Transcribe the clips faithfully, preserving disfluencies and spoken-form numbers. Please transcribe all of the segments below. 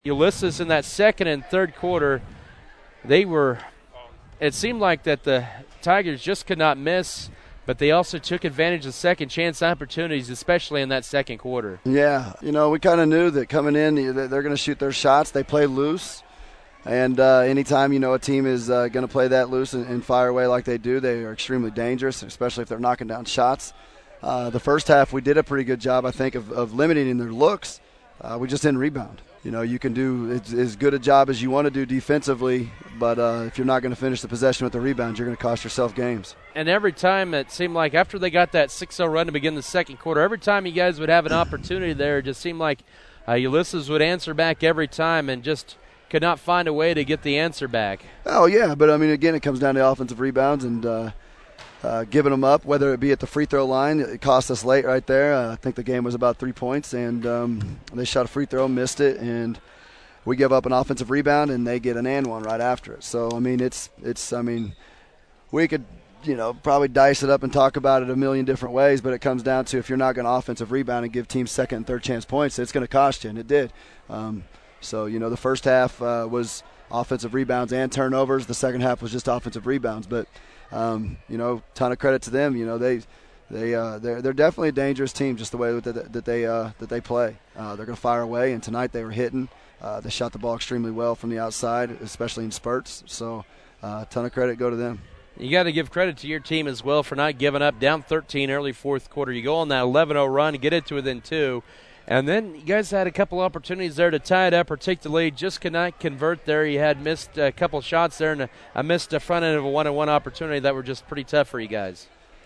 Ulysses in that second and third quarter, they were – it seemed like that the Tigers just could not miss, but they also took advantage of second chance opportunities, especially in that second quarter. Yeah, you know, we kind of knew that coming in, they're going to shoot their shots. They play loose, and uh, anytime, you know, a team is uh, going to play that loose and, and fire away like they do, they are extremely dangerous, especially if they're knocking down shots. Uh, the first half, we did a pretty good job, I think, of, of limiting their looks. Uh, we just didn't rebound. You know, you can do as good a job as you want to do defensively, but uh, if you're not going to finish the possession with the rebound, you're going to cost yourself games. And every time it seemed like after they got that six oh run to begin the second quarter, every time you guys would have an opportunity there, it just seemed like uh, Ulysses would answer back every time and just could not find a way to get the answer back. Oh, yeah, but, I mean, again, it comes down to offensive rebounds and uh, uh, giving them up, whether it be at the free throw line. It cost us late right there. Uh, I think the game was about three points, and um, they shot a free throw, missed it, and we give up an offensive rebound, and they get an and one right after it. So, I mean, it's, it's I mean, we could, you know, probably dice it up and talk about it a million different ways, but it comes down to if you're not going to offensive rebound and give teams second and third chance points, it's going to cost you, and it did. Um, so, you know, the first half uh, was offensive rebounds and turnovers. The second half was just offensive rebounds. But, um, you know, ton of credit to them. You know, they they uh, they're they're definitely a dangerous team, just the way that that they uh, that they play. Uh, they're going to fire away, and tonight they were hitting. Uh, they shot the ball extremely well from the outside, especially in spurts. So, a uh, ton of credit go to them. You got to give credit to your team as well for not giving up. Down thirteen early fourth quarter. You go on that eleven oh run, get it to within two. And then you guys had a couple opportunities there to tie it up or take the lead. Just could not convert there. You had missed a couple shots there, and I missed the front end of a one-on-one opportunity that were just pretty tough for you guys.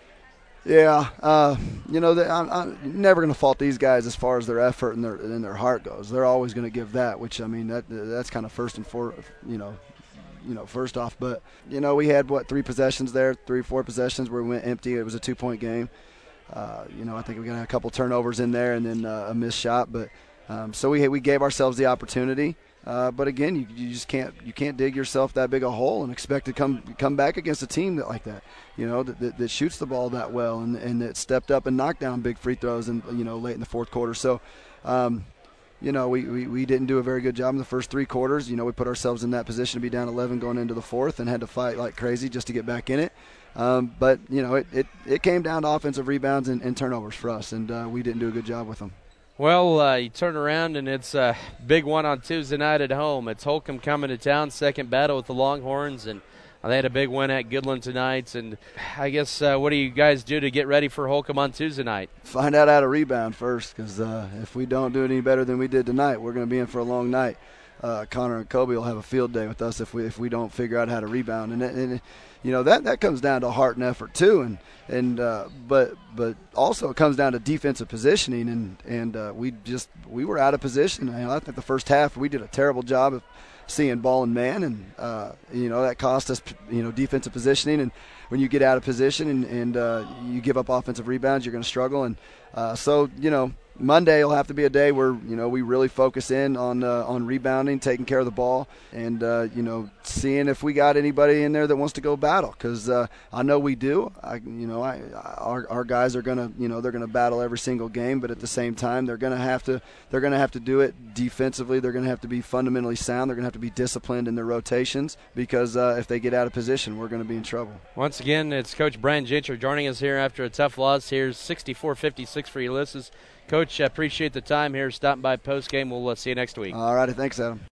Yeah, uh, you know, they, I'm, I'm never going to fault these guys as far as their effort and their and their heart goes. They're always going to give that, which, I mean, that that's kind of first and for you know, you know, first off. But, you know, we had, what, three possessions there, three, four possessions where we went empty. It was a two-point game. Uh, you know, I think we got a couple turnovers in there and then uh, a missed shot. But um, so we we gave ourselves the opportunity. Uh, but again, you, you just can't you can't dig yourself that big a hole and expect to come come back against a team that like that. You know, that, that, that shoots the ball that well and and that stepped up and knocked down big free throws and you know late in the fourth quarter. So. Um, You know, we, we, we didn't do a very good job in the first three quarters. You know, we put ourselves in that position to be down eleven going into the fourth and had to fight like crazy just to get back in it. Um, but, you know, it, it, it came down to offensive rebounds and, and turnovers for us, and uh, we didn't do a good job with them. Well, uh, you turn around, and it's a big one on Tuesday night at home. It's Holcomb coming to town, second battle with the Longhorns, and they had a big win at Goodland tonight. And I guess uh, what do you guys do to get ready for Holcomb on Tuesday night? Find out how to rebound first, because uh, if we don't do it any better than we did tonight, we're going to be in for a long night. Uh, Connor and Kobe will have a field day with us if we if we don't figure out how to rebound. And, and you know that that comes down to heart and effort too. And and uh, but but also it comes down to defensive positioning. And and uh, we just we were out of position. You know, I think the first half we did a terrible job of seeing ball and man, and uh, you know that cost us you know defensive positioning. And when you get out of position and, and uh, you give up offensive rebounds, you're going to struggle. And uh, so you know Monday will have to be a day where you know we really focus in on uh, on rebounding, taking care of the ball, and uh, you know seeing if we got anybody in there that wants to go battle. Because uh, I know we do. I you know I our our guys are gonna you know they're gonna battle every single game, but at the same time they're gonna have to they're gonna have to do it defensively. They're gonna have to be fundamentally sound. They're gonna have to be disciplined in their rotations because uh, if they get out of position, we're gonna be in trouble. Once again, it's Coach Brian Gentry joining us here after a tough loss. Here's sixty-four fifty-six for Ulysses. Coach, I appreciate the time here. Stopping by post game. We'll uh, see you next week. All righty. Thanks, Adam.